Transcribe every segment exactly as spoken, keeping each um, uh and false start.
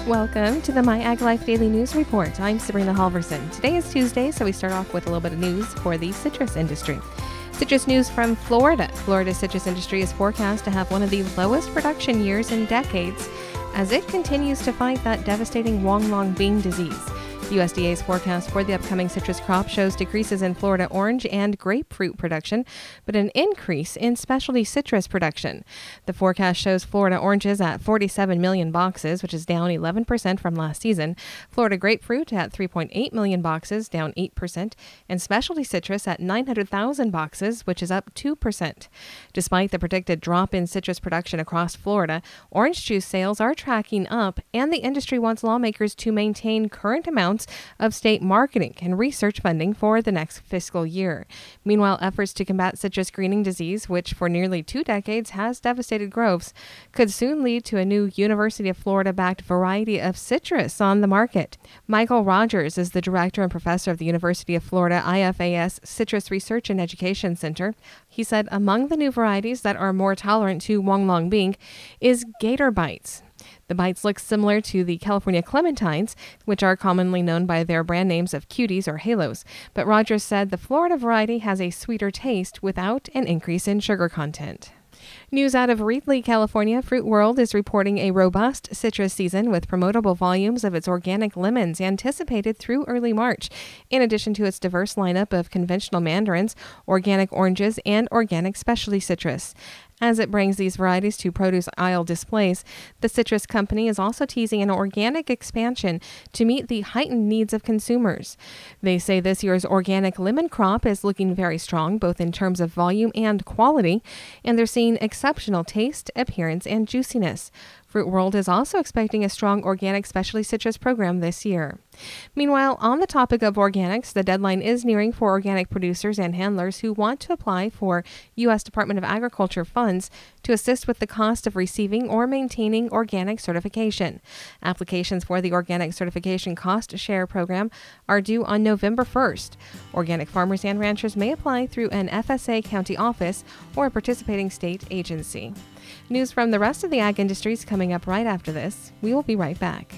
Welcome to the My Ag Life Daily News Report. I'm Sabrina Halverson. Today is Tuesday, so we start off with a little bit of news for the citrus industry. Citrus news from Florida. Florida's citrus industry is forecast to have one of the lowest production years in decades as it continues to fight that devastating Huanglong bean disease. U S D A's forecast for the upcoming citrus crop shows decreases in Florida orange and grapefruit production, but an increase in specialty citrus production. The forecast shows Florida oranges at forty-seven million boxes, which is down eleven percent from last season. Florida grapefruit at three point eight million boxes, down eight percent, and specialty citrus at nine hundred thousand boxes, which is up two percent. Despite the predicted drop in citrus production across Florida, orange juice sales are tracking up, and the industry wants lawmakers to maintain current amounts of state marketing and research funding for the next fiscal year. Meanwhile, efforts to combat citrus greening disease, which for nearly two decades has devastated groves, could soon lead to a new University of Florida-backed variety of citrus on the market. Michael Rogers is the director and professor of the University of Florida I F A S Citrus Research and Education Center. He said among the new varieties that are more tolerant to Huanglong bean is Gator Bites. The bites look similar to the California clementines, which are commonly known by their brand names of cuties or halos, but Rogers said the Florida variety has a sweeter taste without an increase in sugar content. News out of Reedley, California. Fruit World is reporting a robust citrus season with promotable volumes of its organic lemons anticipated through early March, in addition to its diverse lineup of conventional mandarins, organic oranges, and organic specialty citrus. As it brings these varieties to produce aisle displays, the citrus company is also teasing an organic expansion to meet the heightened needs of consumers. They say this year's organic lemon crop is looking very strong, both in terms of volume and quality, and they're seeing exceptional taste, appearance, and juiciness. Fruit World is also expecting a strong organic specialty citrus program this year. Meanwhile, on the topic of organics, the deadline is nearing for organic producers and handlers who want to apply for U S Department of Agriculture funds to assist with the cost of receiving or maintaining organic certification. Applications for the Organic Certification Cost Share Program are due on November first. Organic farmers and ranchers may apply through an F S A county office or a participating state agency. News from the rest of the ag industry is coming up right after this. We will be right back.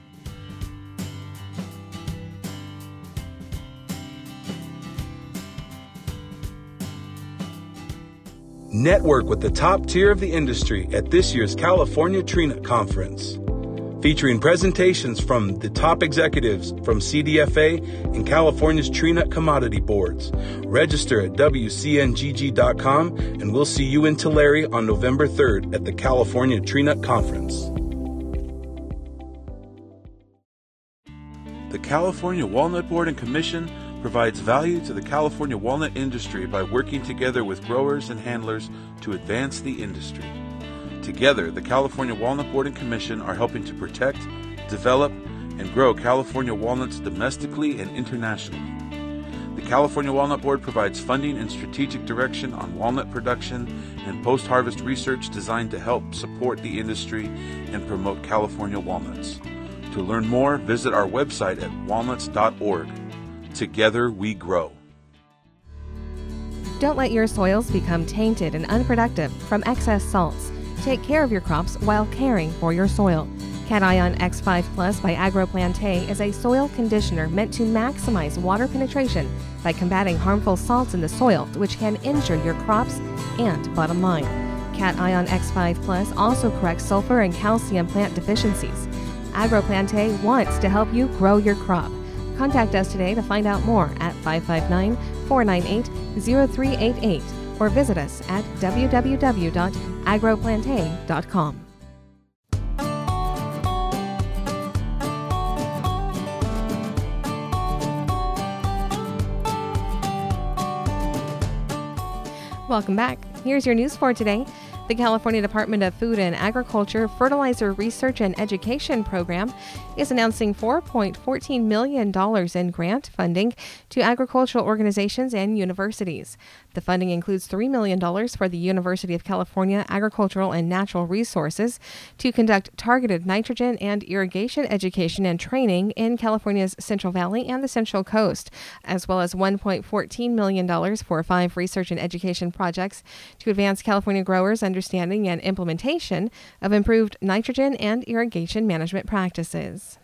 Network with the top tier of the industry at this year's California Tree Nut Conference, featuring presentations from the top executives from C D F A and California's tree nut commodity boards. Register at W C N G G dot com, and we'll see you in Tulare on November third at the California Tree Nut Conference. The California Walnut Board and Commission provides value to the California walnut industry by working together with growers and handlers to advance the industry. Together, the California Walnut Board and Commission are helping to protect, develop, and grow California walnuts domestically and internationally. The California Walnut Board provides funding and strategic direction on walnut production and post-harvest research designed to help support the industry and promote California walnuts. To learn more, visit our website at walnuts dot org. Together we grow. Don't let your soils become tainted and unproductive from excess salts. Take care of your crops while caring for your soil. Cation X five Plus by AgroPlante is a soil conditioner meant to maximize water penetration by combating harmful salts in the soil, which can injure your crops and bottom line. Cation X five Plus also corrects sulfur and calcium plant deficiencies. AgroPlante wants to help you grow your crop. Contact us today to find out more at five five nine, four nine eight, zero three eight eight or visit us at w w w dot agroplante dot com. Welcome back. Here's your news for today. The California Department of Food and Agriculture Fertilizer Research and Education Program is announcing four point one four million dollars in grant funding to agricultural organizations and universities. The funding includes three million dollars for the University of California Agricultural and Natural Resources to conduct targeted nitrogen and irrigation education and training in California's Central Valley and the Central Coast, as well as one point one four million dollars for five research and education projects to advance California growers' understanding understanding and implementation of improved nitrogen and irrigation management practices.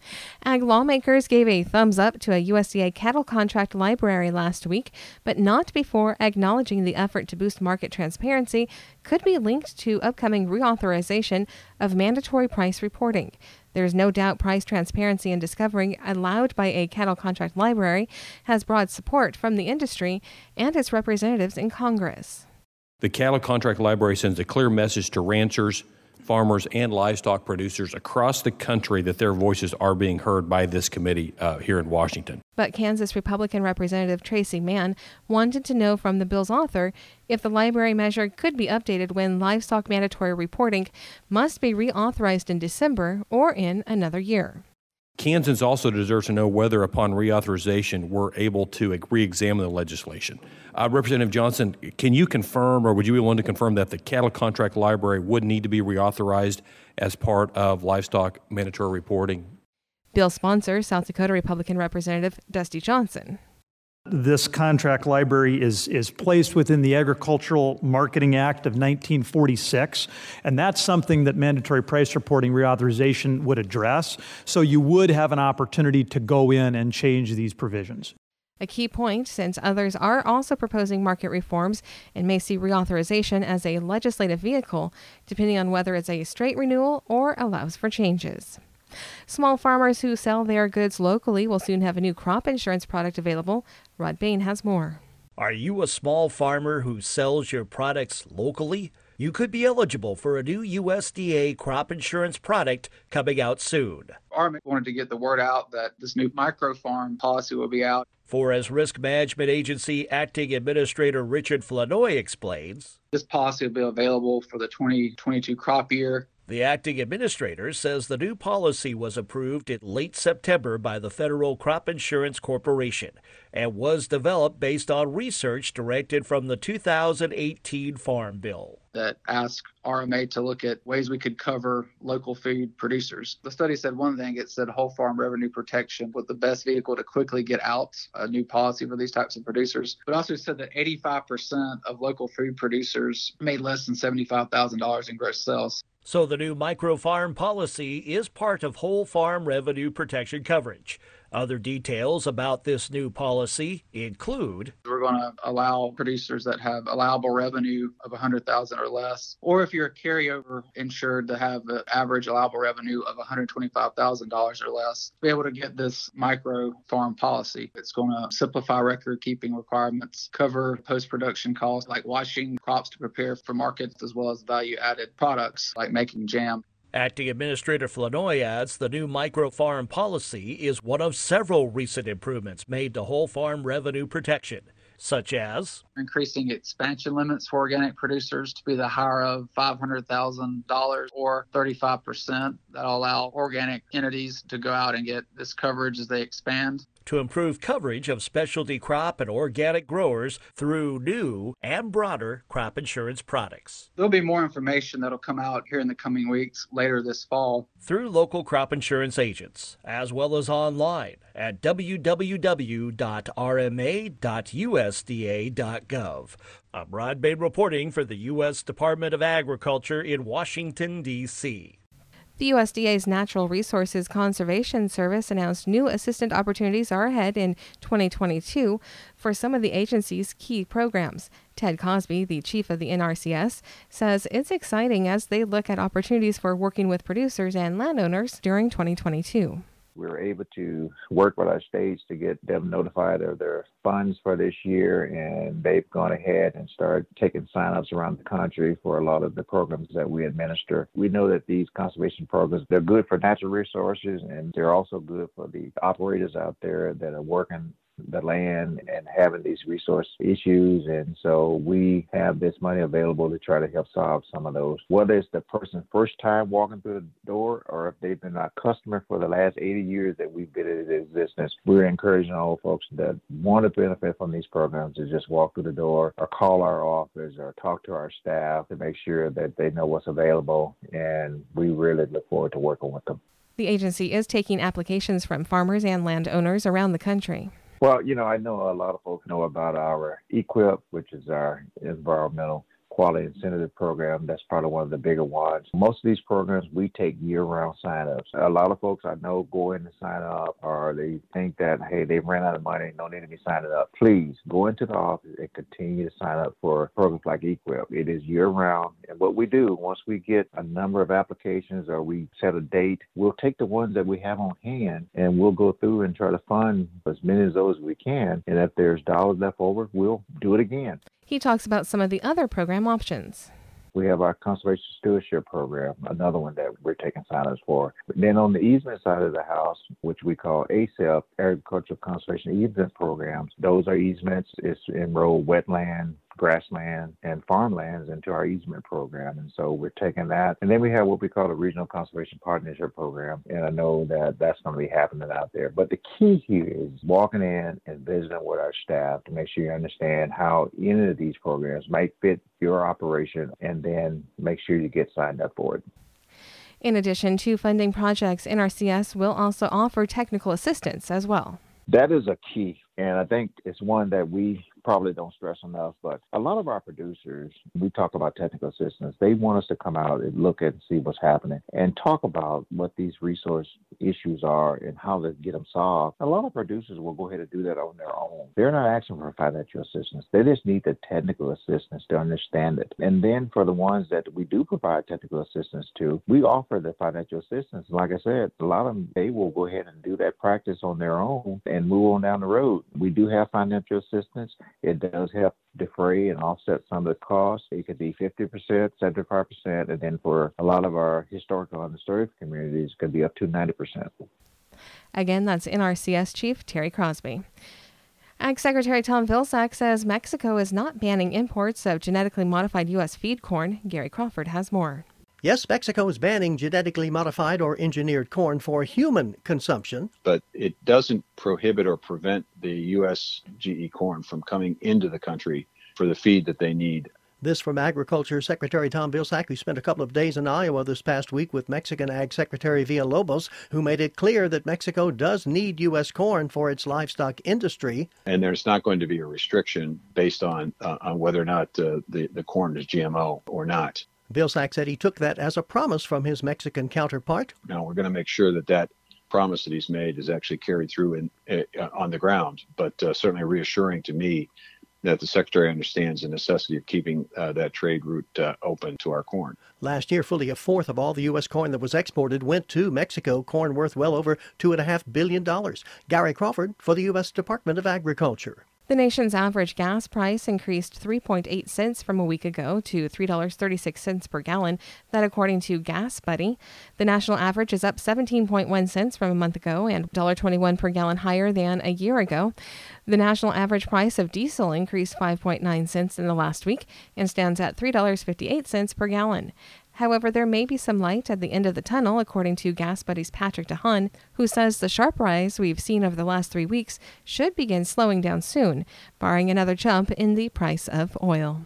Ag lawmakers gave a thumbs up to a U S D A cattle contract library last week, but not before acknowledging the effort to boost market transparency could be linked to upcoming reauthorization of mandatory price reporting. There's no doubt price transparency and discovery allowed by a cattle contract library has broad support from the industry and its representatives in Congress. The cattle contract library sends a clear message to ranchers, farmers, and livestock producers across the country that their voices are being heard by this committee uh, here in Washington. But Kansas Republican Representative Tracy Mann wanted to know from the bill's author if the library measure could be updated when livestock mandatory reporting must be reauthorized in December or in another year. Kansans also deserve to know whether, upon reauthorization, we're able to re-examine the legislation. Uh, Representative Johnson, can you confirm, or would you be willing to confirm that the cattle contract library would need to be reauthorized as part of livestock mandatory reporting? Bill sponsor, South Dakota Republican Representative Dusty Johnson. This contract library is, is placed within the Agricultural Marketing Act of nineteen forty-six, and that's something that mandatory price reporting reauthorization would address. So you would have an opportunity to go in and change these provisions. A key point, since others are also proposing market reforms and may see reauthorization as a legislative vehicle, depending on whether it's a straight renewal or allows for changes. Small farmers who sell their goods locally will soon have a new crop insurance product available. Rod Bain has more. Are you a small farmer who sells your products locally? You could be eligible for a new U S D A crop insurance product coming out soon. A R M A wanted to get the word out that this new micro-farm policy will be out. Forest Risk Management Agency Acting Administrator Richard Flanoy explains. This policy will be available for the twenty twenty-two crop year. The acting administrator says the new policy was approved in late September by the Federal Crop Insurance Corporation and was developed based on research directed from the two thousand eighteen Farm Bill. That asked R M A to look at ways we could cover local food producers. The study said one thing, it said whole farm revenue protection was the best vehicle to quickly get out a new policy for these types of producers. But also said that eighty-five percent of local food producers made less than seventy-five thousand dollars in gross sales. So the new micro-farm policy is part of whole farm revenue protection coverage. Other details about this new policy include: we're going to allow producers that have allowable revenue of one hundred thousand dollars or less, or if you're a carryover insured to have an average allowable revenue of one hundred twenty-five thousand dollars or less, be able to get this micro farm policy. It's going to simplify record keeping requirements, cover post-production costs like washing crops to prepare for markets, as well as value-added products like making jam. Acting Administrator Flanoy adds the new micro-farm policy is one of several recent improvements made to whole farm revenue protection, such as increasing expansion limits for organic producers to be the higher of five hundred thousand dollars or thirty-five percent. That'll allow organic entities to go out and get this coverage as they expand. To improve coverage of specialty crop and organic growers through new and broader crop insurance products. There'll be more information that'll come out here in the coming weeks later this fall. Through local crop insurance agents, as well as online at w w w dot r m a dot u s d a dot gov. I'm Rod Bain reporting for the U S Department of Agriculture in Washington, D C The U S D A's Natural Resources Conservation Service announced new assistant opportunities are ahead in twenty twenty-two for some of the agency's key programs. Ted Cosby, the chief of the N R C S, says it's exciting as they look at opportunities for working with producers and landowners during twenty twenty-two. We were able to work with our states to get them notified of their funds for this year, and they've gone ahead and started taking sign-ups around the country for a lot of the programs that we administer. We know that these conservation programs, they're good for natural resources, and they're also good for the operators out there that are working the land and having these resource issues. And so we have this money available to try to help solve some of those, whether it's the person's first time walking through the door or if they've been a customer for the last eighty years that we've been in existence. We're encouraging all folks that want to benefit from these programs to just walk through the door or call our office or talk to our staff to make sure that they know what's available. And we really look forward to working with them. The agency is taking applications from farmers and landowners around the country. Well, you know, I know a lot of folks know about our E Q I P, which is our environmental quality incentive program. That's probably one of the bigger ones. Most of these programs, we take year-round sign-ups. A lot of folks I know go in to sign up, or they think that, hey, they've ran out of money, no need to be signing up. Please go into the office and continue to sign up for programs like EQIP. It is year-round. And what we do, once we get a number of applications or we set a date, we'll take the ones that we have on hand and we'll go through and try to fund as many of those as we can. And if there's dollars left over, we'll do it again. He talks about some of the other program options. We have our Conservation Stewardship Program, another one that we're taking sign-ups for. But then on the easement side of the house, which we call A S E P, Agricultural Conservation Easement Programs, those are easements. It's enrolled wetland, grassland, and farmlands into our easement program. And so we're taking that. And then we have what we call the Regional Conservation Partnership Program. And I know that that's going to be happening out there. But the key here is walking in and visiting with our staff to make sure you understand how any of these programs might fit your operation, and then make sure you get signed up for it. In addition to funding projects, N R C S will also offer technical assistance as well. That is a key, and I think it's one that we probably don't stress enough, but a lot of our producers, we talk about technical assistance. They want us to come out and look at and see what's happening and talk about what these resource issues are and how to get them solved. A lot of producers will go ahead and do that on their own. They're not asking for financial assistance. They just need the technical assistance to understand it. And then for the ones that we do provide technical assistance to, we offer the financial assistance. Like I said, a lot of them, they will go ahead and do that practice on their own and move on down the road. We do have financial assistance. It does help defray and offset some of the costs. It could be fifty percent, seventy-five percent, and then for a lot of our historical and historic communities, it could be up to ninety percent. Again, that's N R C S Chief Terry Crosby. Ag Secretary Tom Vilsack says Mexico is not banning imports of genetically modified U S feed corn. Gary Crawford has more. Yes, Mexico is banning genetically modified or engineered corn for human consumption. But it doesn't prohibit or prevent the U S G E corn from coming into the country for the feed that they need. This from Agriculture Secretary Tom Vilsack, who spent a couple of days in Iowa this past week with Mexican Ag Secretary Villalobos, who made it clear that Mexico does need U S corn for its livestock industry. And there's not going to be a restriction based on uh, on whether or not uh, the, the corn is G M O or not. Vilsack said he took that as a promise from his Mexican counterpart. Now, we're going to make sure that that promise that he's made is actually carried through in, uh, on the ground, but uh, certainly reassuring to me that the Secretary understands the necessity of keeping uh, that trade route uh, open to our corn. Last year, fully a fourth of all the U S corn that was exported went to Mexico, corn worth well over two point five billion dollars. Gary Crawford for the U S Department of Agriculture. The nation's average gas price increased three point eight cents from a week ago to three dollars and thirty-six cents per gallon. That according to Gas Buddy. The national average is up seventeen point one cents from a month ago and one dollar and twenty-one cents per gallon higher than a year ago. The national average price of diesel increased five point nine cents in the last week and stands at three dollars and fifty-eight cents per gallon. However, there may be some light at the end of the tunnel, according to Gas Buddy's Patrick DeHaan, who says the sharp rise we've seen over the last three weeks should begin slowing down soon, barring another jump in the price of oil.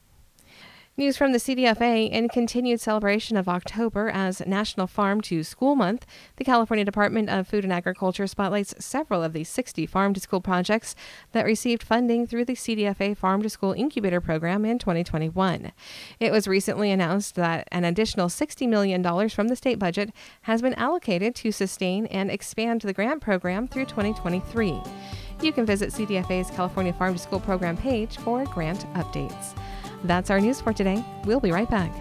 News from the C D F A. In continued celebration of October as National Farm to School Month, the California Department of Food and Agriculture spotlights several of the sixty farm-to-school projects that received funding through the C D F A Farm-to-School Incubator Program in twenty twenty-one. It was recently announced that an additional sixty million dollars from the state budget has been allocated to sustain and expand the grant program through twenty twenty-three. You can visit C D F A's California Farm-to-School Program page for grant updates. That's our news for today. We'll be right back.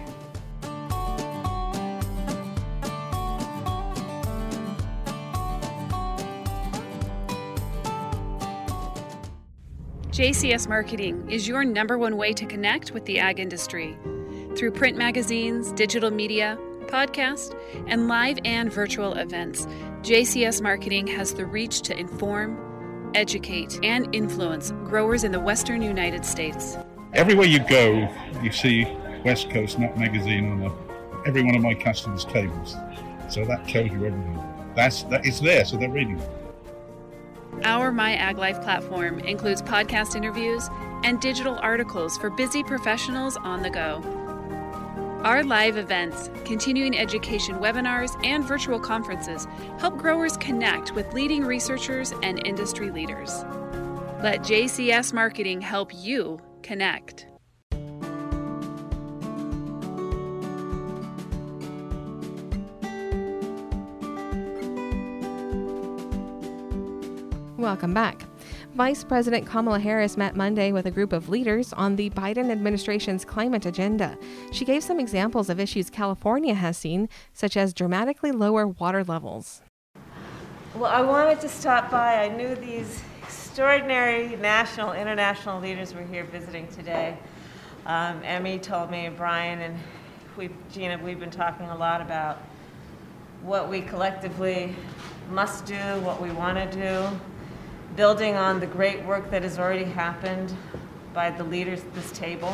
J C S Marketing is your number one way to connect with the ag industry. Through print magazines, digital media, podcast, and live and virtual events, J C S Marketing has the reach to inform, educate, and influence growers in the western United States. Everywhere you go, you see West Coast Nut Magazine on the, every one of my customers' tables. So that tells you everything. That's, that, it's there, so they're reading it. Our My Ag Life platform includes podcast interviews and digital articles for busy professionals on the go. Our live events, continuing education webinars, and virtual conferences help growers connect with leading researchers and industry leaders. Let J C S Marketing help you connect. Welcome back. Vice President Kamala Harris met Monday with a group of leaders on the Biden administration's climate agenda. She gave some examples of issues California has seen, such as dramatically lower water levels. Well, I wanted to stop by. I knew these extraordinary national, international leaders were here visiting today. Um, Emmy told me, Brian and we, Gina, we've been talking a lot about what we collectively must do, what we want to do, building on the great work that has already happened by the leaders at this table.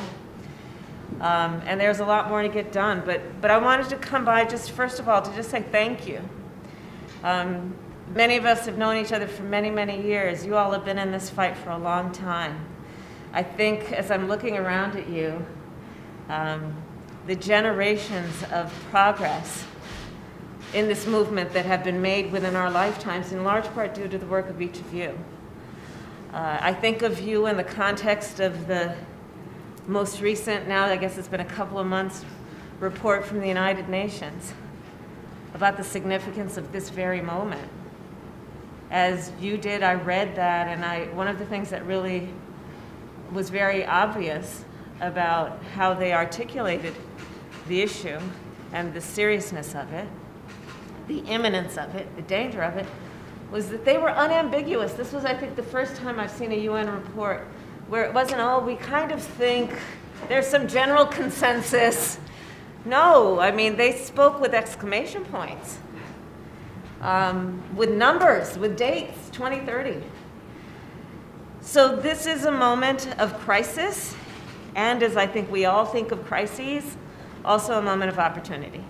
Um, and there's a lot more to get done, but, but I wanted to come by just first of all to just say thank you. Um, many of us have known each other for many, many years. You all have been in this fight for a long time. I think as I'm looking around at you, um, the generations of progress in this movement that have been made within our lifetimes, in large part due to the work of each of you. Uh, I think of you in the context of the most recent, now I guess it's been a couple of months, report from the United Nations about the significance of this very moment. As you did, I read that, and I, one of the things that really was very obvious about how they articulated the issue and the seriousness of it, the imminence of it, the danger of it, was that they were unambiguous. This was, I think, the first time I've seen a U N report where it wasn't, oh, we kind of think there's some general consensus. No, I mean, they spoke with exclamation points, um, with numbers, with dates, twenty thirty. So this is a moment of crisis, and as I think we all think of crises, also a moment of opportunity.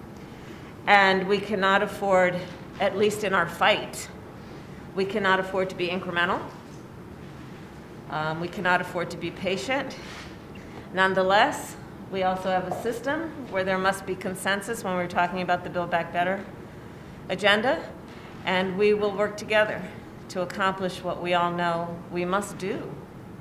And we cannot afford, at least in our fight, we cannot afford to be incremental. Um, we cannot afford to be patient. Nonetheless, we also have a system where there must be consensus when we're talking about the Build Back Better agenda, and we will work together to accomplish what we all know we must do.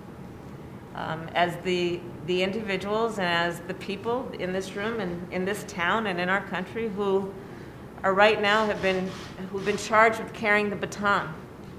Um, as the, the individuals and as the people in this room and in this town and in our country who are right now have been, who've been charged with carrying the baton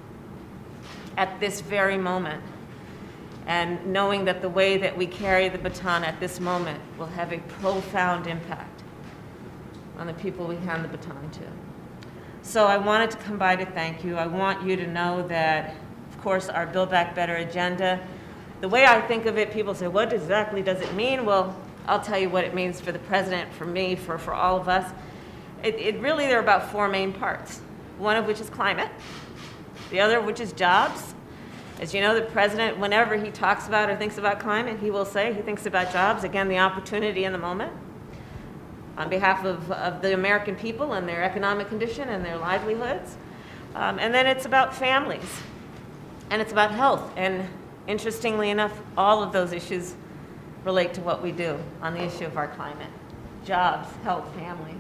at this very moment, and knowing that the way that we carry the baton at this moment will have a profound impact on the people we hand the baton to. So I wanted to come by to thank you. I want you to know that, of course, our Build Back Better agenda, the way I think of it, people say, what exactly does it mean? Well, I'll tell you what it means for the president, for me, for, for all of us. It, it really, there are about four main parts, one of which is climate, the other of which is jobs. As you know, the president, whenever he talks about or thinks about climate, he will say he thinks about jobs, again, the opportunity in the moment, on behalf of, of the American people and their economic condition and their livelihoods. Um, and then it's about families, and it's about health. And interestingly enough, all of those issues relate to what we do on the issue of our climate: jobs, health, families.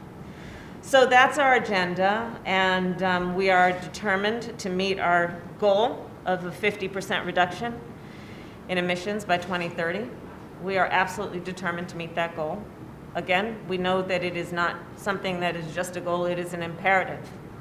So that's our agenda, and um, we are determined to meet our goal of a fifty percent reduction in emissions by twenty thirty. We are absolutely determined to meet that goal. Again, we know that it is not something that is just a goal, it is an imperative.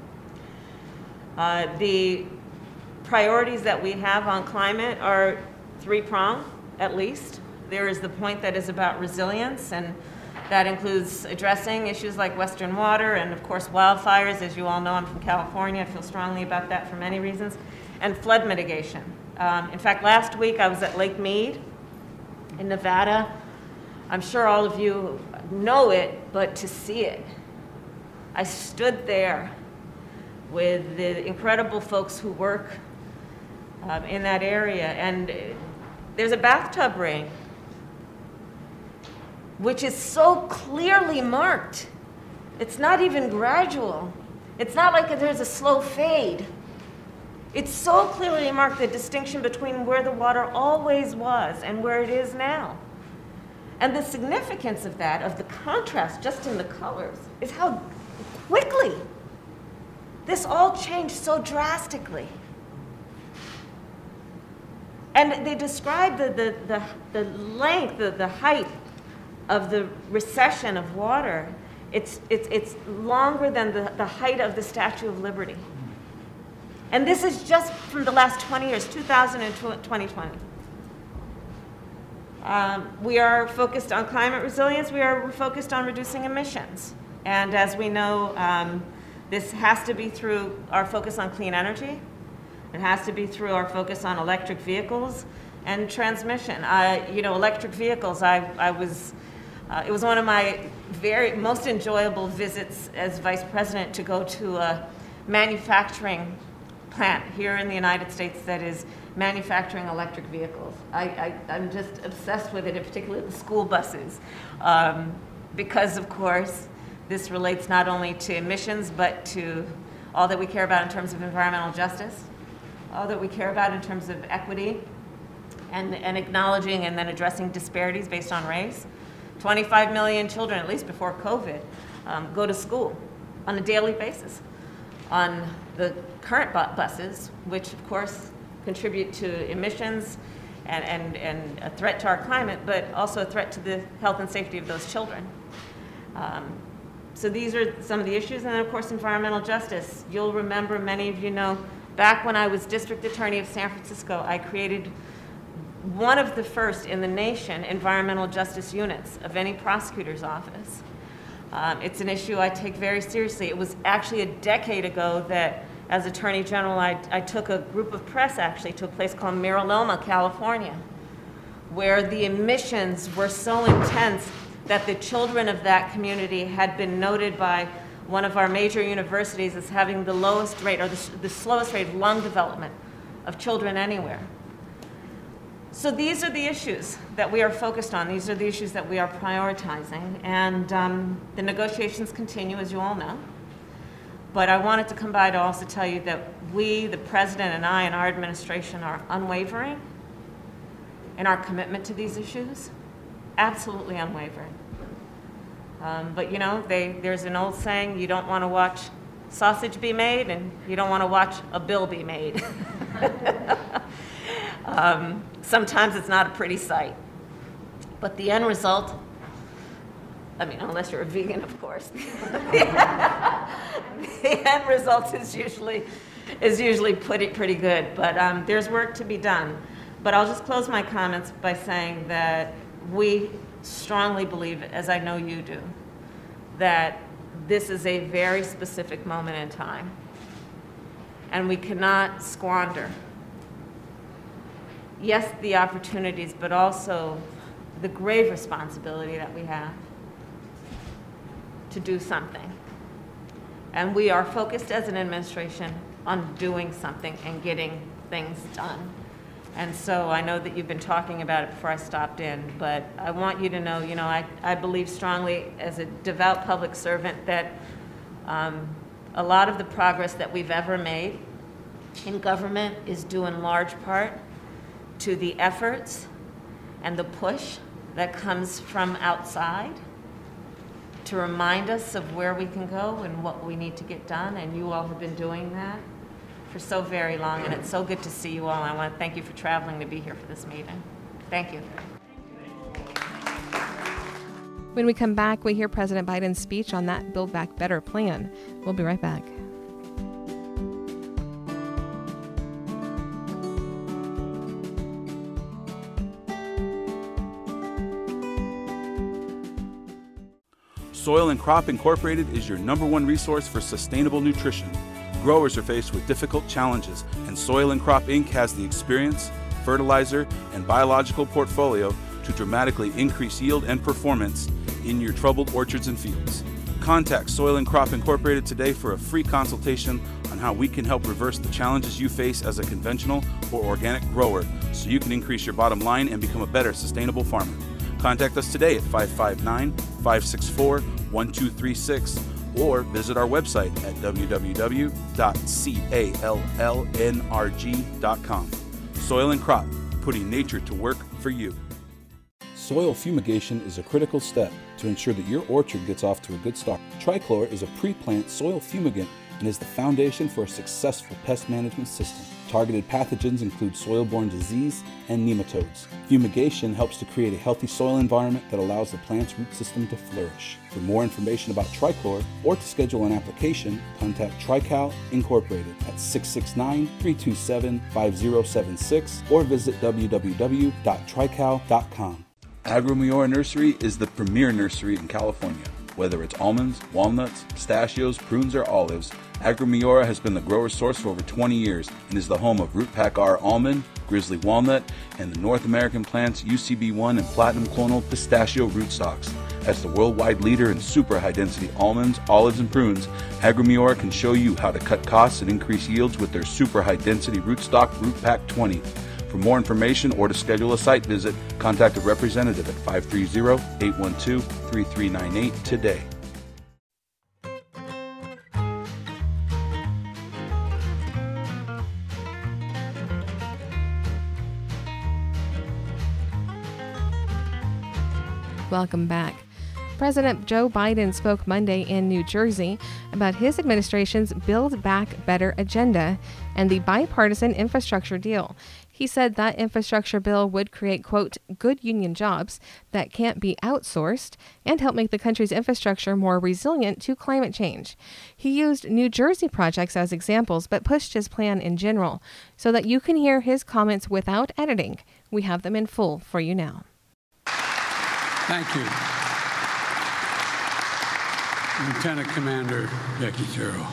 Uh, the priorities that we have on climate are three-pronged, at least. There is the point that is about resilience, and that includes addressing issues like Western water and, of course, wildfires. As you all know, I'm from California. I feel strongly about that for many reasons. And flood mitigation. Um, in fact, last week I was at Lake Mead in Nevada. I'm sure all of you know it, but to see it. I stood there with the incredible folks who work um, in that area, and there's a bathtub ring, which is so clearly marked. It's not even gradual. It's not like there's a slow fade. It's so clearly marked, the distinction between where the water always was and where it is now. And the significance of that, of the contrast just in the colors, is how quickly this all changed so drastically. And they describe the, the, the, the length, the, the height of the recession of water. It's, it's, it's longer than the, the height of the Statue of Liberty. And this is just from the last twenty years, two thousand and twenty twenty. Um, we are focused on climate resilience. We are focused on reducing emissions. And as we know, um, this has to be through our focus on clean energy. It has to be through our focus on electric vehicles and transmission. Uh, you know, electric vehicles, I, I was, uh, it was one of my very most enjoyable visits as vice president to go to a manufacturing plant here in the United States that is manufacturing electric vehicles. I, I, I'm just obsessed with it, and particularly the school buses, um, because of course this relates not only to emissions but to all that we care about in terms of environmental justice, all that we care about in terms of equity, and, and acknowledging and then addressing disparities based on race. twenty-five million children, at least before COVID, um, go to school on a daily basis on the current bu- buses, which of course contribute to emissions and, and, and a threat to our climate, but also a threat to the health and safety of those children. Um, so these are some of the issues, and then of course environmental justice. You'll remember, many of you know, back when I was district attorney of San Francisco, I created one of the first in the nation environmental justice units of any prosecutor's office. Um, it's an issue I take very seriously. It was actually a decade ago that, as Attorney General, I, I took a group of press actually to a place called Mira Loma, California, where the emissions were so intense that the children of that community had been noted by one of our major universities as having the lowest rate, or the, the slowest rate of lung development of children anywhere. So these are the issues that we are focused on. These are the issues that we are prioritizing. And um, the negotiations continue, as you all know. But I wanted to come by to also tell you that we, the President and I and our administration, are unwavering in our commitment to these issues. Absolutely unwavering. Um, but you know, they, there's an old saying, you don't want to watch sausage be made, and you don't want to watch a bill be made. um, sometimes it's not a pretty sight. But the end result, I mean, unless you're a vegan, of course, the end result is usually, is usually pretty, pretty good. But um, there's work to be done. But I'll just close my comments by saying that we strongly believe, as I know you do, that this is a very specific moment in time, and we cannot squander, yes, the opportunities, but also the grave responsibility that we have to do something. And we are focused as an administration on doing something and getting things done. And so I know that you've been talking about it before I stopped in, but I want you to know, you know, I, I believe strongly as a devout public servant that um, a lot of the progress that we've ever made in government is due in large part to the efforts and the push that comes from outside to remind us of where we can go and what we need to get done, and you all have been doing that for so very long, and it's so good to see you all. I want to thank you for traveling to be here for this meeting. Thank you. When we come back, we hear President Biden's speech on that Build Back Better plan. We'll be right back. Soil and Crop Incorporated is your number one resource for sustainable nutrition. Growers are faced with difficult challenges, and Soil and Crop Incorporated has the experience, fertilizer, and biological portfolio to dramatically increase yield and performance in your troubled orchards and fields. Contact Soil and Crop Incorporated today for a free consultation on how we can help reverse the challenges you face as a conventional or organic grower so you can increase your bottom line and become a better sustainable farmer. Contact us today at five five nine, five six four, one two three six or visit our website at w w w dot callnrg dot com. Soil and Crop, putting nature to work for you. Soil fumigation is a critical step to ensure that your orchard gets off to a good start. Trichlor is a pre-plant soil fumigant and is the foundation for a successful pest management system. Targeted pathogens include soil-borne disease and nematodes. Fumigation helps to create a healthy soil environment that allows the plant's root system to flourish. For more information about Trichlor or to schedule an application, contact TriCal Incorporated at six six nine, three two seven, five zero seven six or visit w w w dot trical dot com. Agro-Miora Nursery is the premier nursery in California. Whether it's almonds, walnuts, pistachios, prunes, or olives, Agro-Miora has been the grower's source for over twenty years and is the home of Rootpack R almond, Grizzly walnut, and the North American plants U C B one and Platinum clonal pistachio rootstocks. As the worldwide leader in super high-density almonds, olives, and prunes, Agro-Miora can show you how to cut costs and increase yields with their super high-density rootstock Rootpack twenty. For more information or to schedule a site visit, contact a representative at five three zero, eight one two, three three nine eight today. Welcome back. President Joe Biden spoke Monday in New Jersey about his administration's Build Back Better agenda and the bipartisan infrastructure deal. He said that infrastructure bill would create, quote, good union jobs that can't be outsourced and help make the country's infrastructure more resilient to climate change. He used New Jersey projects as examples, but pushed his plan in general so that you can hear his comments without editing. We have them in full for you now. Thank you. Lieutenant Commander Becky Terrell.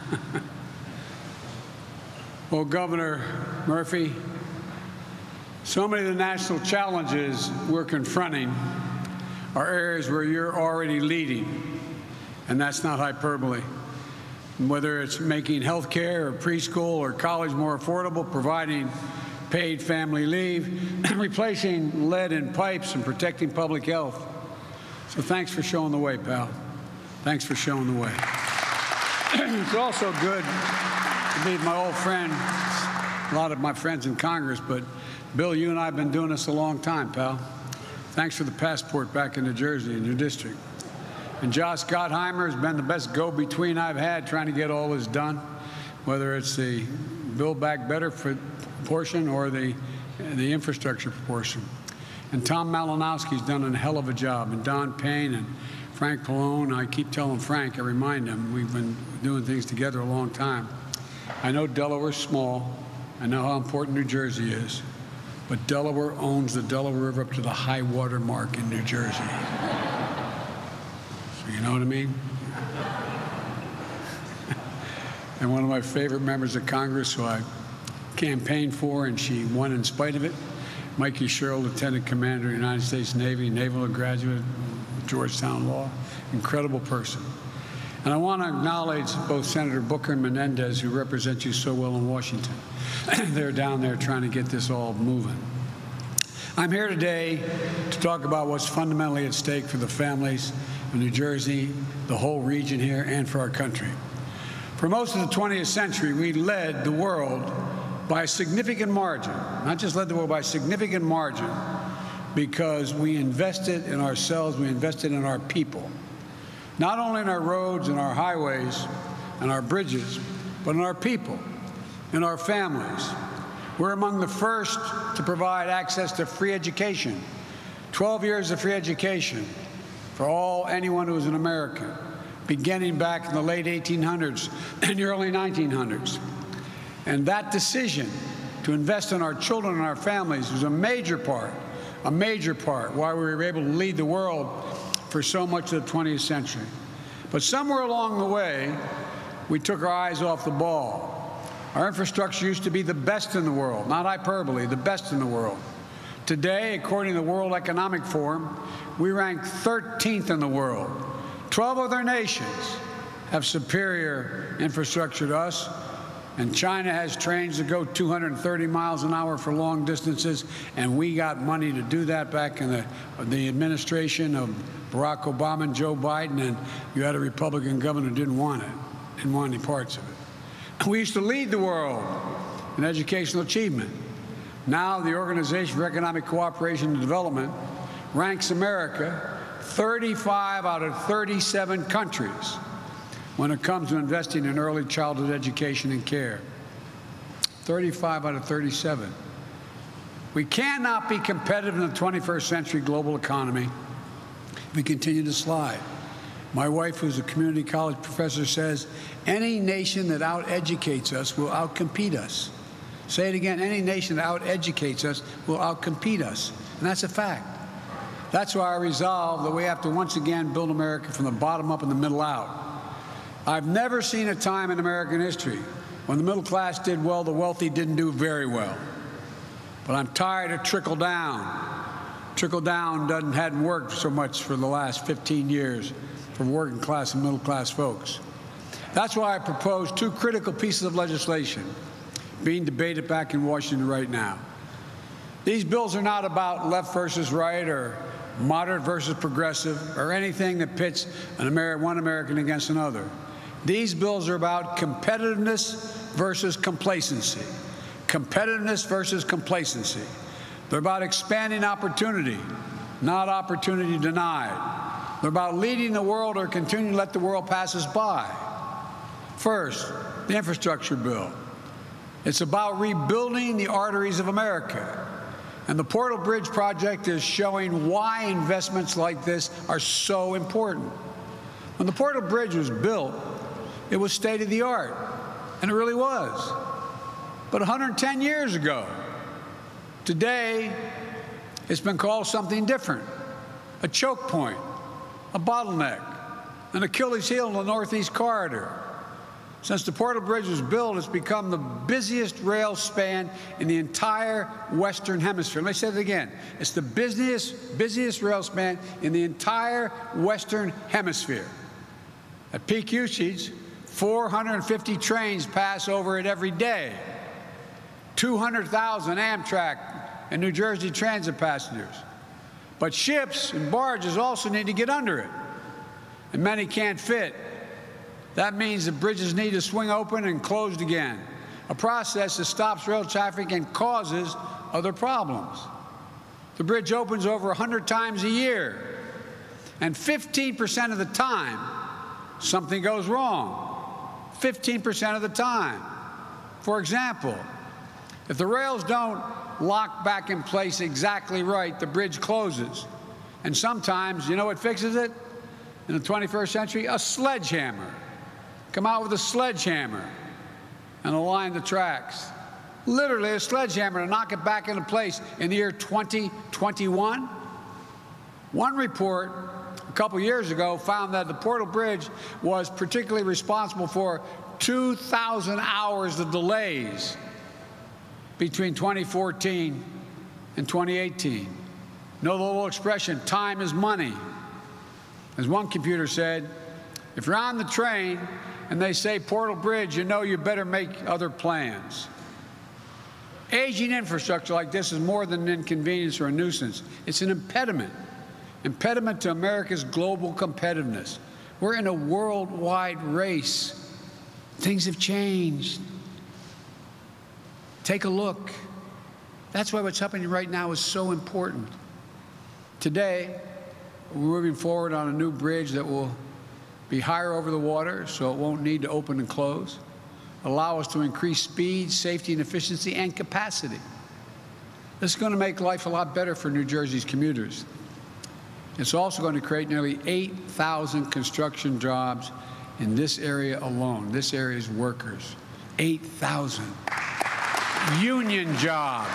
Well, Governor Murphy, so many of the national challenges we're confronting are areas where you're already leading, and that's not hyperbole. Whether it's making health care or preschool or college more affordable, providing paid family leave, replacing lead in pipes, and protecting public health. So thanks for showing the way, pal. Thanks for showing the way. It's also good to meet my old friend, a lot of my friends in Congress, but Bill, you and I have been doing this a long time, pal. Thanks for the passport back in New Jersey in your district. And Josh Gottheimer has been the best go-between I've had trying to get all this done, whether it's the Build Back Better for portion or the, the infrastructure portion. And Tom Malinowski's done a hell of a job, and Don Payne and Frank Pallone. I keep telling Frank, I remind him, we've been doing things together a long time. I know Delaware's small. I know how important New Jersey is. But Delaware owns the Delaware River up to the high water mark in New Jersey. So you know what I mean? And one of my favorite members of Congress who I campaigned for, and she won in spite of it, Mikey Sherrill, Lieutenant Commander of the United States Navy, naval graduate, Georgetown Law, incredible person. And I want to acknowledge both Senator Booker and Menendez, who represent you so well in Washington. They're down there trying to get this all moving. I'm here today to talk about what's fundamentally at stake for the families of New Jersey, the whole region here, and for our country. For most of the twentieth century, we led the world by a significant margin, not just led the world by a significant margin, because we invested in ourselves, we invested in our people. Not only in our roads and our highways and our bridges, but in our people, in our families. We're among the first to provide access to free education, twelve years of free education for all, anyone who is an American, beginning back in the late eighteen hundreds and the early nineteen hundreds. And that decision to invest in our children and our families was a major part, a major part why we were able to lead the world for so much of the twentieth century. But somewhere along the way, we took our eyes off the ball. Our infrastructure used to be the best in the world, not hyperbole, the best in the world. Today, according to the World Economic Forum, we rank thirteenth in the world. twelve other nations have superior infrastructure to us, and China has trains that go two hundred thirty miles an hour for long distances, and we got money to do that back in the, the administration of Barack Obama and Joe Biden, and you had a Republican governor who didn't want it, didn't want any parts of it. We used to lead the world in educational achievement. Now the Organization for Economic Cooperation and Development ranks America thirty-five out of thirty-seven countries when it comes to investing in early childhood education and care. thirty-five out of thirty-seven. We cannot be competitive in the twenty-first century global economy if we continue to slide. My wife, who's a community college professor, says any nation that out-educates us will out-compete us. Say it again, any nation that out-educates us will out-compete us. And that's a fact. That's why I resolve that we have to once again build America from the bottom up and the middle out. I've never seen a time in American history when the middle class did well, the wealthy didn't do very well. But I'm tired of trickle down. Trickle down doesn't hadn't worked so much for the last fifteen years for working class and middle class folks. That's why I propose two critical pieces of legislation being debated back in Washington right now. These bills are not about left versus right or moderate versus progressive or anything that pits an Ameri- one American against another. These bills are about competitiveness versus complacency. Competitiveness versus complacency. They're about expanding opportunity, not opportunity denied. They're about leading the world or continuing to let the world pass us by. First, the infrastructure bill. It's about rebuilding the arteries of America. And the Portal Bridge project is showing why investments like this are so important. When the Portal Bridge was built, it was state-of-the-art, and it really was. But one hundred ten years ago, today, it's been called something different, a choke point, a bottleneck, an Achilles heel in the Northeast Corridor. Since the Portal Bridge was built, it's become the busiest rail span in the entire Western Hemisphere. Let me say that again. It's the busiest, busiest rail span in the entire Western Hemisphere. At peak usage, four hundred fifty trains pass over it every day. two hundred thousand Amtrak and New Jersey Transit passengers. But ships and barges also need to get under it, and many can't fit. That means the bridges need to swing open and closed again, a process that stops rail traffic and causes other problems. The bridge opens over one hundred times a year, and fifteen percent of the time, something goes wrong. fifteen percent of the time. For example, if the rails don't lock back in place exactly right, the bridge closes. And sometimes, you know what fixes it? In the twenty-first century, a sledgehammer. Come out with a sledgehammer and align the tracks. Literally a sledgehammer to knock it back into place in the year twenty twenty-one. One report a couple years ago found that the Portal Bridge was particularly responsible for two thousand hours of delays between twenty fourteen and twenty eighteen. Know the little expression, time is money. As one computer said, if you're on the train and they say Portal Bridge, you know you better make other plans. Aging infrastructure like this is more than an inconvenience or a nuisance. It's an impediment. Impediment to America's global competitiveness. We're in a worldwide race. Things have changed. Take a look. That's why what's happening right now is so important. Today, we're moving forward on a new bridge that will be higher over the water, so it won't need to open and close, allow us to increase speed, safety, and efficiency, and capacity. This is going to make life a lot better for New Jersey's commuters. It's also going to create nearly eight thousand construction jobs in this area alone, this area's workers. eight thousand. Union jobs.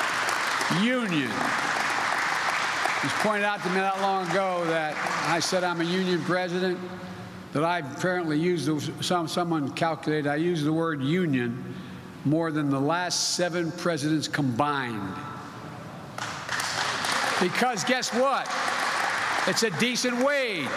Union. It was pointed out to me not long ago that I said I'm a union president, that I apparently used, the, some, someone calculated, I used the word union more than the last seven presidents combined. Because guess what? It's a decent wage.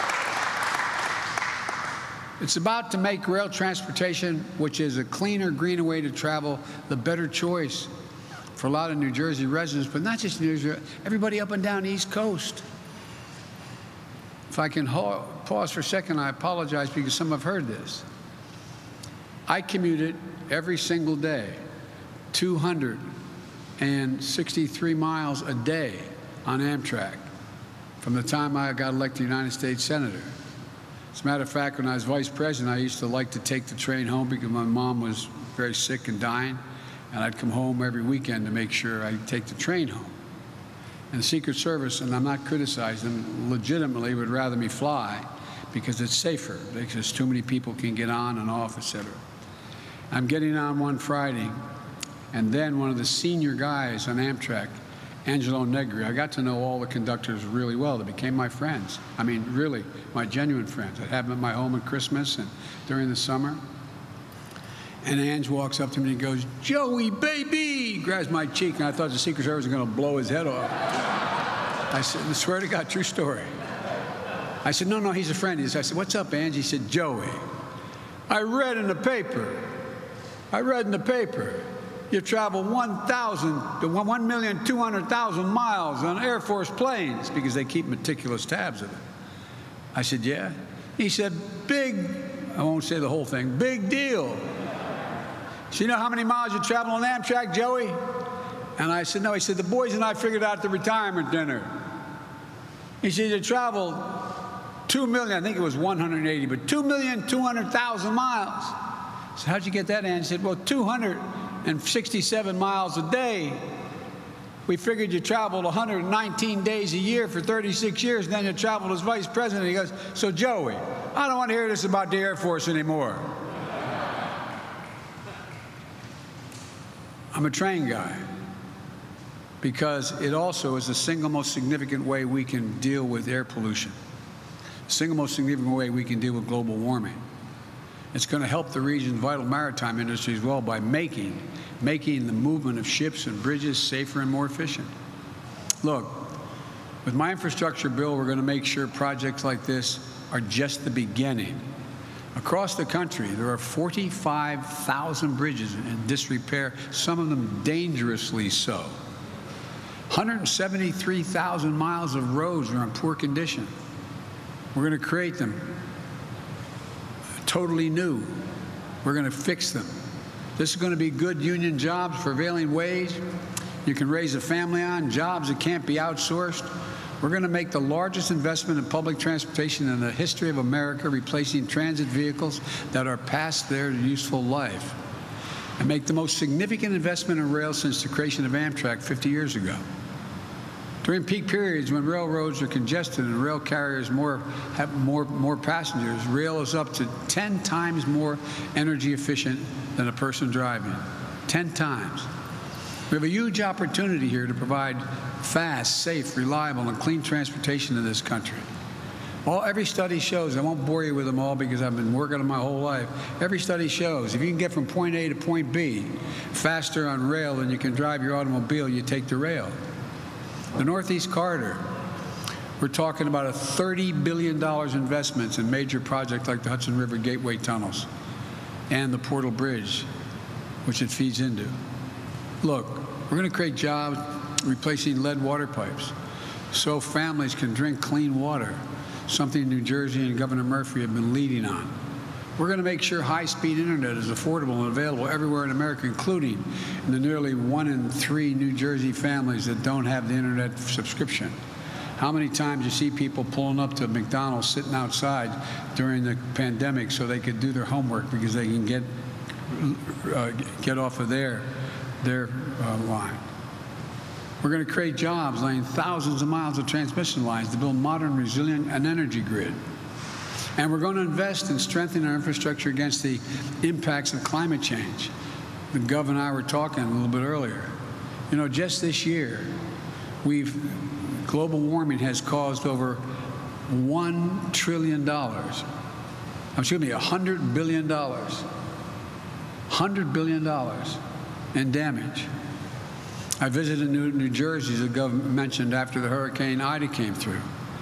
It's about to make rail transportation, which is a cleaner, greener way to travel, the better choice for a lot of New Jersey residents, but not just New Jersey, everybody up and down the East Coast. If I can pause for a second, I apologize because some have heard this. I commuted every single day, two hundred sixty-three miles a day on Amtrak from the time I got elected United States Senator. As a matter of fact, when I was vice president, I used to like to take the train home because my mom was very sick and dying. and I'd come home every weekend to make sure I'd take the train home. And the Secret Service, and I'm not criticizing them, legitimately would rather me fly because it's safer, because too many people can get on and off, et cetera. I'm getting on one Friday, and then one of the senior guys on Amtrak, Angelo Negri, I got to know all the conductors really well. They became my friends. I mean, really, my genuine friends. I'd have them at my home at Christmas and during the summer. And Ange walks up to me and he goes, "Joey, baby!" He grabs my cheek, and I thought the Secret Service was going to blow his head off. I said, I swear to God, true story. I said, no, no, he's a friend. He said, I said, "What's up, Ange?" He said, "Joey, I read in the paper, I read in the paper, you travel one thousand to one million two hundred thousand miles on Air Force planes," because they keep meticulous tabs of it. I said, "Yeah." He said, "Big," I won't say the whole thing, "big deal. So you know how many miles you travel on Amtrak, Joey?" And I said, "No." He said, "The boys and I figured out the retirement dinner." He said, "You traveled two million, I think it was one hundred eighty, but two million two hundred thousand miles. So how'd you get that, Ange?" He said, "Well, two hundred sixty-seven miles a day. We figured you traveled one hundred nineteen days a year for thirty-six years, and then you traveled as vice president." He goes, "So, Joey, I don't want to hear this about the Air Force anymore. I'm a train guy, because it also is the single most significant way we can deal with air pollution, the single most significant way we can deal with global warming. It's going to help the region's vital maritime industry as well by making, making the movement of ships and bridges safer and more efficient. Look, with my infrastructure bill, we're going to make sure projects like this are just the beginning. Across the country, there are forty-five thousand bridges in disrepair, some of them dangerously so. one hundred seventy-three thousand miles of roads are in poor condition. We're going to create them totally new. We're going to fix them. This is going to be good union jobs, prevailing wage. You can raise a family on, jobs that can't be outsourced. We're going to make the largest investment in public transportation in the history of America, replacing transit vehicles that are past their useful life, and make the most significant investment in rail since the creation of Amtrak fifty years ago. During peak periods when railroads are congested and rail carriers more, have more, more passengers, rail is up to ten times more energy efficient than a person driving. ten times. We have a huge opportunity here to provide fast, safe, reliable, and clean transportation in this country. All, every study shows, I won't bore you with them all because I've been working on my whole life. Every study shows if you can get from point A to point B faster on rail than you can drive your automobile, you take the rail. The Northeast Corridor, we're talking about a thirty billion dollars investments in major projects like the Hudson River Gateway tunnels and the Portal Bridge, which it feeds into. Look, we're going to create jobs replacing lead water pipes so families can drink clean water, something New Jersey and Governor Murphy have been leading on. We're going to make sure high-speed internet is affordable and available everywhere in America, including in the nearly one in three New Jersey families that don't have the internet subscription. How many times you see people pulling up to McDonald's sitting outside during the pandemic so they could do their homework because they can get uh, get off of their, their uh, line. We're going to create jobs laying thousands of miles of transmission lines to build modern, resilient, and energy grid. And we're going to invest in strengthening our infrastructure against the impacts of climate change. The Gov and I were talking a little bit earlier. You know, just this year, we've global warming has caused over one trillion dollars. Excuse me, a hundred billion dollars. Hundred billion dollars in damage. I visited New, New Jersey, as the Gov mentioned, after the Hurricane Ida came through.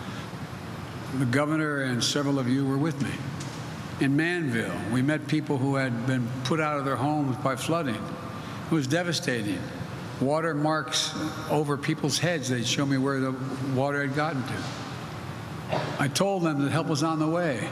The governor and several of you were with me. In Manville, we met people who had been put out of their homes by flooding. It was devastating. Water marks over people's heads. They'd show me where the water had gotten to. I told them that help was on the way.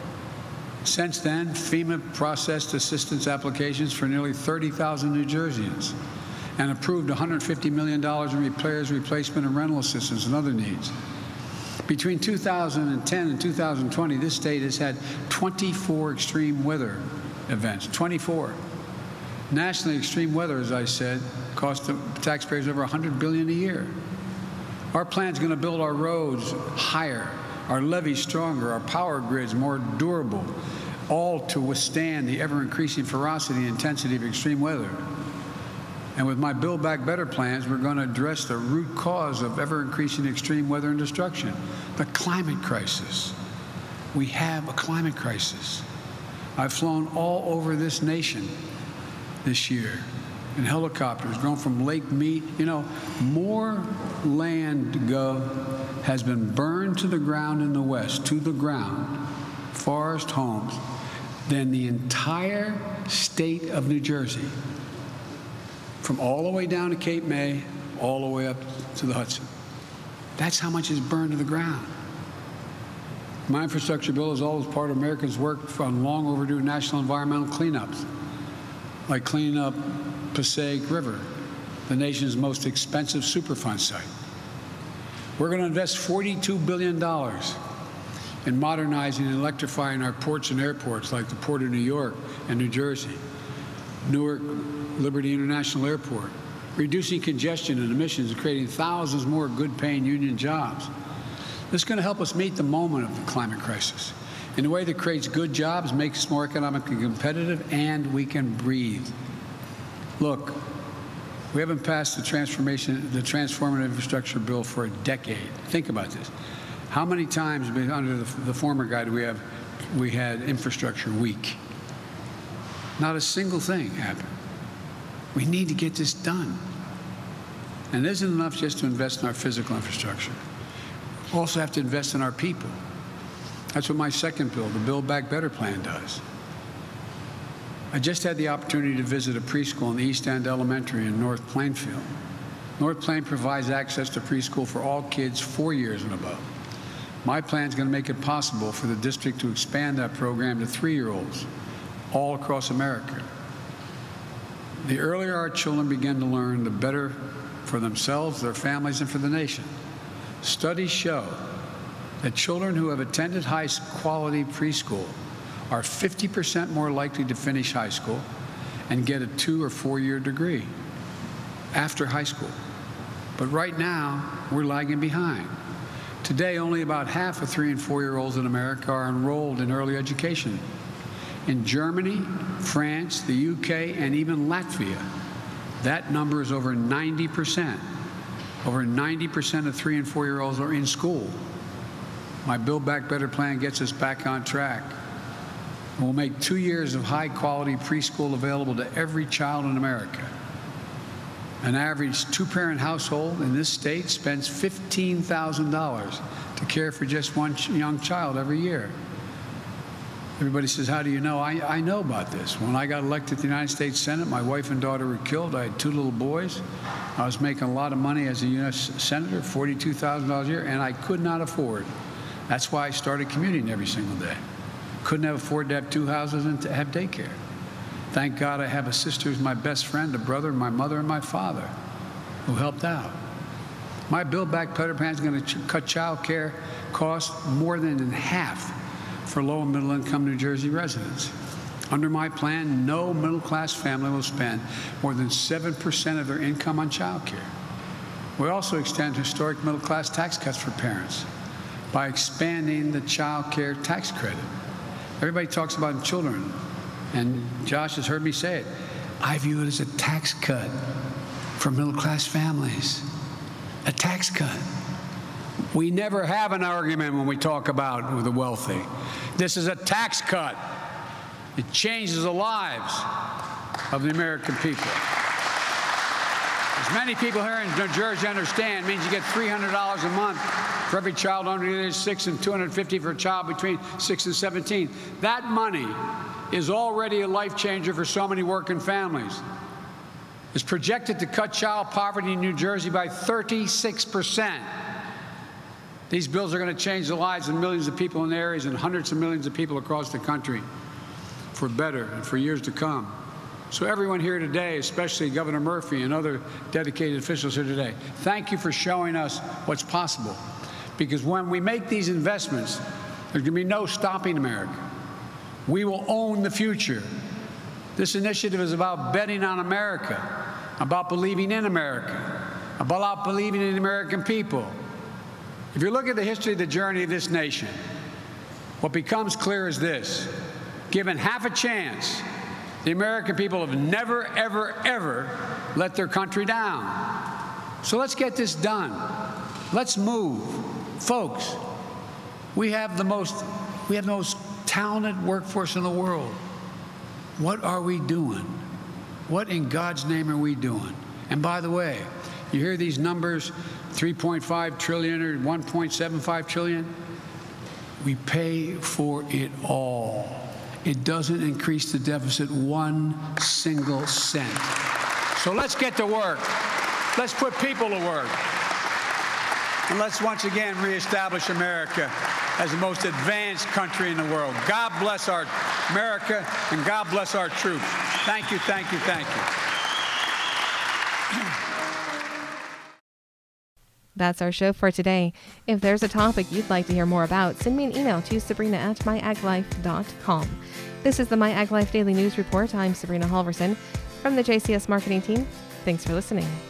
Since then, FEMA processed assistance applications for nearly thirty thousand New Jerseyans and approved one hundred fifty million dollars in repairs, replacement, and rental assistance and other needs. Between two thousand ten and two thousand twenty, this state has had twenty-four extreme weather events, twenty-four. Nationally, extreme weather, as I said, costs the taxpayers over one hundred billion dollars a year. Our plan's going to build our roads higher, our levees stronger, our power grids more durable, all to withstand the ever-increasing ferocity and intensity of extreme weather. And with my Build Back Better plans, we're going to address the root cause of ever-increasing extreme weather and destruction, the climate crisis. We have a climate crisis. I've flown all over this nation this year in helicopters, going from Lake Mead. You know, more land, Gov, has been burned to the ground in the West, to the ground, forest homes, than the entire state of New Jersey. From all the way down to Cape May, all the way up to the Hudson. That's how much is burned to the ground. My infrastructure bill is always part of Americans' work on long overdue national environmental cleanups, like cleaning up Passaic River, the nation's most expensive Superfund site. We're going to invest forty-two billion dollars in modernizing and electrifying our ports and airports, like the Port of New York and New Jersey, Newark Liberty International Airport, reducing congestion and emissions and creating thousands more good-paying union jobs. This is going to help us meet the moment of the climate crisis in a way that creates good jobs, makes us more economically competitive, and we can breathe. Look, we haven't passed the transformation, the transformative infrastructure bill for a decade. Think about this. How many times under the, the former guy do we have we had infrastructure week? Not a single thing happened. We need to get this done. And it isn't enough just to invest in our physical infrastructure. We also have to invest in our people. That's what my second bill, the Build Back Better plan, does. I just had the opportunity to visit a preschool in the East End Elementary in North Plainfield. North Plain provides access to preschool for all kids four years and above. My plan is going to make it possible for the district to expand that program to three-year-olds all across America. The earlier our children begin to learn, the better for themselves, their families, and for the nation. Studies show that children who have attended high-quality preschool are fifty percent more likely to finish high school and get a two- or four-year degree after high school. But right now, we're lagging behind. Today, only about half of three- and four-year-olds in America are enrolled in early education. In Germany, France, the U K, and even Latvia, that number is over ninety percent. Over ninety percent of three- and four-year-olds are in school. My Build Back Better plan gets us back on track. We'll make two years of high-quality preschool available to every child in America. An average two-parent household in this state spends fifteen thousand dollars to care for just one young child every year. Everybody says, how do you know? I, I know about this. When I got elected to the United States Senate, my wife and daughter were killed. I had two little boys. I was making a lot of money as a U S Senator, forty-two thousand dollars a year, and I could not afford. That's why I started commuting every single day. Couldn't have afford to have two houses and to have daycare. Thank God I have a sister who's my best friend, a brother, my mother, and my father who helped out. My Build Back Better plan is going to ch cut child care costs more than in half for low and middle income New Jersey residents. Under my plan, no middle class family will spend more than seven percent of their income on child care. We also extend historic middle class tax cuts for parents by expanding the child care tax credit. Everybody talks about children, and Josh has heard me say it. I view it as a tax cut for middle class families. A tax cut. We never have an argument when we talk about the wealthy. This is a tax cut. It changes the lives of the American people. As many people here in New Jersey understand, it means you get three hundred dollars a month for every child under the age of six and two hundred fifty dollars for a child between six and seventeen. That money is already a life changer for so many working families. It's projected to cut child poverty in New Jersey by thirty-six percent. These bills are going to change the lives of millions of people in areas and hundreds of millions of people across the country for better and for years to come. So everyone here today, especially Governor Murphy and other dedicated officials here today, thank you for showing us what's possible. Because when we make these investments, there's going to be no stopping America. We will own the future. This initiative is about betting on America, about believing in America, about believing in the American people. If you look at the history of the journey of this nation, what becomes clear is this. Given half a chance, the American people have never, ever, ever let their country down. So let's get this done. Let's move. Folks, we have the most, we have the most talented workforce in the world. What are we doing? What in God's name are we doing? And by the way, you hear these numbers, three point five trillion or one point seven five trillion? We pay for it all. It doesn't increase the deficit one single cent. So let's get to work. Let's put people to work. And let's once again reestablish America as the most advanced country in the world. God bless our America, and God bless our troops. Thank you, thank you, thank you. That's our show for today. If there's a topic you'd like to hear more about, send me an email to Sabrina at my ag life dot com. This is the My Ag Life Daily News Report. I'm Sabrina Halverson from the J C S Marketing Team. Thanks for listening.